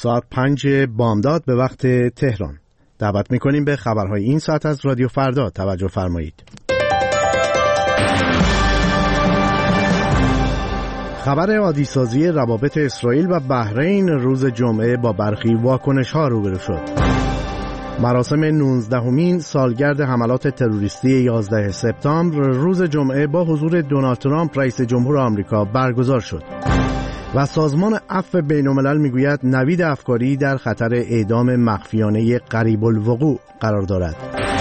ساعت 5 بامداد به وقت تهران. دعوت می‌کنیم به خبرهای این ساعت از رادیو فردا توجه فرمایید. خبر عادی‌سازی روابط اسرائیل و بحرین روز جمعه با برخی واکنش‌ها روبرو شد. مراسم 19مین سالگرد حملات تروریستی 11 سپتامبر روز جمعه با حضور دونالد ترامپ رئیس جمهور آمریکا برگزار شد. و سازمان عفو بین‌الملل میگوید نوید افکاری در خطر اعدام مخفیانه قریب الوقوع قرار دارد.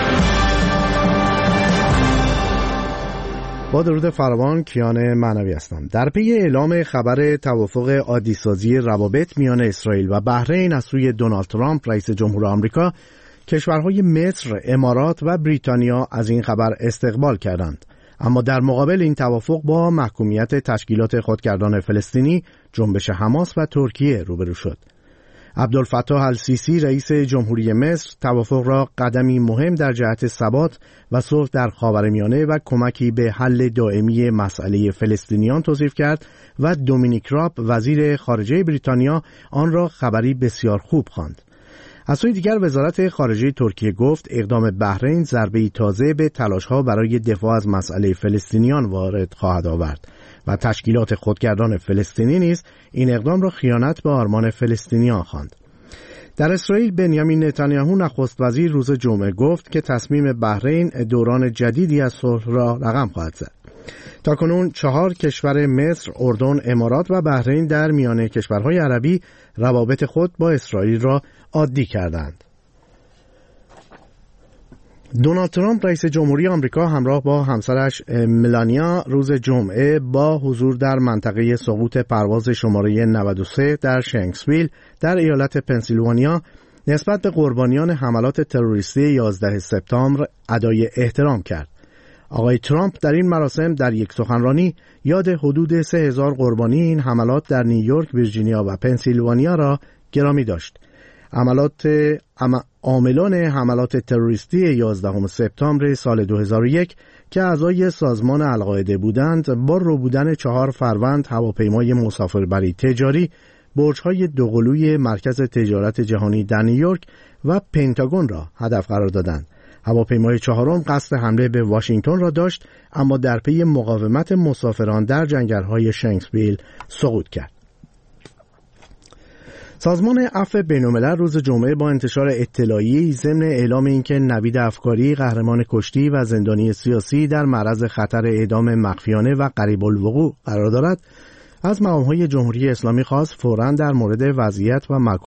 با درود فراوان، کیان معنوی هستم. در پی اعلام خبر توافق عادی‌سازی روابط میان اسرائیل و بحرین از سوی دونالد ترامپ رئیس جمهور آمریکا، کشورهای مصر، امارات و بریتانیا از این خبر استقبال کردند. اما در مقابل این توافق با محکومیت تشکیلات خودگردان فلسطینی، جنبش حماس و ترکیه روبرو شد. عبدالفتاح السیسی رئیس جمهوری مصر توافق را قدمی مهم در جهت ثبات و صلح در خاورمیانه و کمکی به حل دائمی مسئله فلسطینیان توصیف کرد و دومینیک راب وزیر خارجه بریتانیا آن را خبری بسیار خوب خواند. از سوی دیگر وزارت خارجه ترکیه گفت اقدام بحرین ضربه‌ای تازه به تلاش‌ها برای دفاع از مسئله فلسطینیان وارد خواهد آورد و تشکیلات خودگردان فلسطینی نیز این اقدام را خیانت به آرمان فلسطینیان خواند. در اسرائیل بنیامین نتانیاهو نخست وزیر روز جمعه گفت که تصمیم بحرین دوران جدیدی از صلح را رقم خواهد زد. تاکنون 4 کشور مصر، اردن، امارات و بحرین در میان کشورهای عربی روابط خود با اسرائیل را عادی کردند. دونالد ترامپ رئیس جمهوری آمریکا همراه با همسرش ملانیا روز جمعه با حضور در منطقه سقوط پرواز شماره 93 در شنکسویل در ایالت پنسیلوانیا نسبت به قربانیان حملات تروریستی 11 سپتامبر ادای احترام کرد. آقای ترامپ در این مراسم در یک سخنرانی یاد حدود 3000 قربانی این حملات در نیویورک، ویرجینیا و پنسیلوانیا را گرامی داشت. عاملان حملات تروریستی 11 سپتامبر سال 2001 که اعضای سازمان القاعده بودند، با ربودن 4 فروند هواپیمای مسافربری تجاری، برج‌های دوقلوی مرکز تجارت جهانی در نیویورک و پنتاگون را هدف قرار دادند. هواپیمای 4م قصد حمله به واشنگتن را داشت، اما در پی مقاومت مسافران در جنگل‌های شنکسویل سقوط کرد. سازمان عفو بین‌الملل روز جمعه با انتشار اطلاعیه‌ای ضمن اعلام اینکه نوید افکاری قهرمان کشتی و زندانی سیاسی در معرض خطر اعدام مخفیانه و قریب الوقوع قرار دارد، از مقام‌های جمهوری اسلامی خواست فوراً در مورد وضعیت و